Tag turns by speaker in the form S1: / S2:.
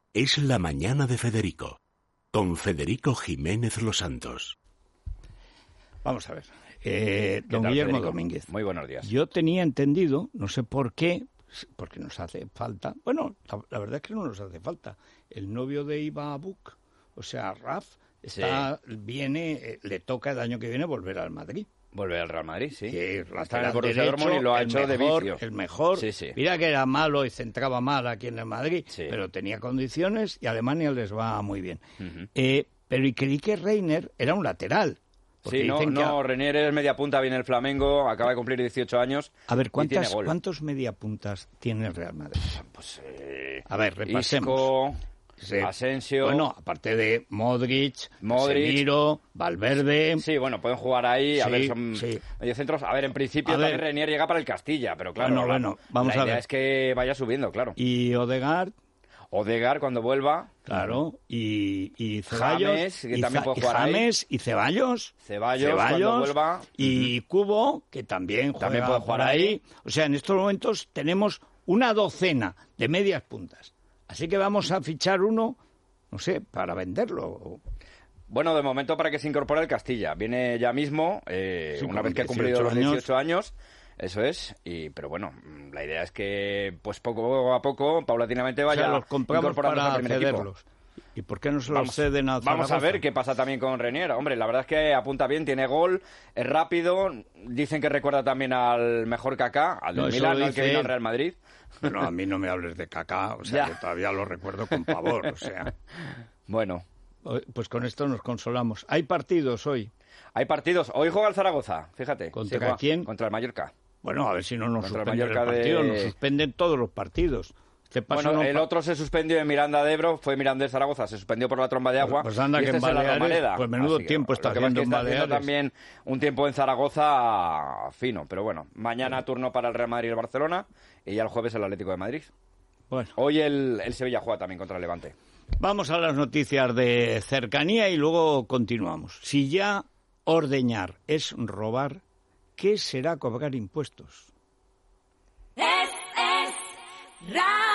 S1: Es la mañana de Federico, con Federico Jiménez Los Santos.
S2: Vamos a ver. Don Guillermo
S3: Federico?
S2: Domínguez.
S3: Muy buenos días.
S2: Yo tenía entendido, no sé por qué, porque nos hace falta. Bueno, la verdad es que no nos hace falta. El novio de Iva Buck, o sea, Raf, viene, le toca el año que viene volver al Madrid.
S3: Vuelve al Real Madrid, sí.
S2: Está
S3: en el Borussia Dortmund y lo ha hecho de vicio.
S2: El mejor.
S3: Sí, sí.
S2: Mira que era malo y centraba mal aquí en el Madrid,
S3: Sí.
S2: pero tenía condiciones y a Alemania les va muy bien.
S3: Ujú.
S2: Pero y creí que Reiner era un lateral. Porque
S3: Sí,
S2: dicen que
S3: Renier es media punta, viene el Flamengo, acaba de cumplir 18 años.
S2: A ver,
S3: y tiene gol.
S2: ¿cuántos mediapuntas tiene el Real Madrid?
S3: Pues,
S2: A ver, repasemos.
S3: Isco,
S2: Sí.
S3: Asensio.
S2: Bueno, aparte de Modric,
S3: Modric.
S2: Casemiro, Valverde.
S3: Sí, bueno, pueden jugar ahí. A
S2: Sí,
S3: ver, son
S2: sí.
S3: mediocentros. A ver, en principio
S2: A ver.
S3: también Renier llega para el Castilla, pero claro,
S2: Bueno, vamos
S3: la
S2: a
S3: idea
S2: ver.
S3: es que vaya subiendo, claro.
S2: Y Odegaard,
S3: Odegaard cuando vuelva.
S2: claro, y Ceballos.
S3: James, que también puede jugar
S2: James, y Ceballos.
S3: Ceballos cuando vuelva.
S2: Y Cubo, que también juega
S3: También puede jugar
S2: por
S3: ahí.
S2: O sea, en estos momentos tenemos una docena de medias puntas. Así que vamos a fichar uno, no sé, para venderlo.
S3: Bueno, de momento para que se incorpore el Castilla. Viene ya mismo,
S2: Sí,
S3: una
S2: con
S3: vez que ha cumplido
S2: 18
S3: los
S2: años.
S3: 18 años. Eso es. Pero bueno, la idea es que pues poco a poco, paulatinamente,
S2: O
S3: vaya
S2: sea, los compramos
S3: incorporándose
S2: para
S3: al primer equipo.
S2: cederlos. ¿Y por qué no se los ceden a Zaragoza?
S3: Vamos a ver qué pasa también con Renier. Hombre, la verdad es que apunta bien, tiene gol, es rápido. Dicen que recuerda también al mejor Kaká, al del
S2: No, eso
S3: Milan,
S2: lo
S3: al que
S2: dice
S3: vino al
S2: él.
S3: Real Madrid.
S2: Bueno, a mí no me hables de Kaká, o sea,
S3: Ya.
S2: que todavía lo recuerdo con pavor, o sea.
S3: Bueno,
S2: Pues con esto nos consolamos. Hay partidos hoy.
S3: hay partidos. Hoy juega el Zaragoza, fíjate.
S2: ¿Contra
S3: Sí, juega
S2: quién?
S3: Contra el Mallorca.
S2: Bueno, a ver si no nos
S3: Contra el
S2: suspenden el
S3: Mallorca
S2: partido.
S3: de-
S2: Nos suspenden todos los partidos. Este paso
S3: Bueno,
S2: no
S3: el
S2: pa-
S3: otro se suspendió en Miranda de Ebro, fue Miranda de Zaragoza, se suspendió por la tromba de agua.
S2: Pues anda
S3: y
S2: que
S3: este
S2: en
S3: es la
S2: Baleares,
S3: Romareda.
S2: pues menudo
S3: Así que
S2: tiempo está
S3: lo que pasa es
S2: haciendo
S3: que
S2: en
S3: está haciendo
S2: Baleares.
S3: también un tiempo en Zaragoza fino, pero bueno, mañana turno para el Real Madrid y el Barcelona y ya el jueves el Atlético de Madrid.
S2: Bueno,
S3: Hoy el Sevilla juega también contra el Levante.
S2: vamos a las noticias de cercanía y luego continuamos. Si ya ordeñar es robar, ¿qué será cobrar impuestos?
S4: Es Radio.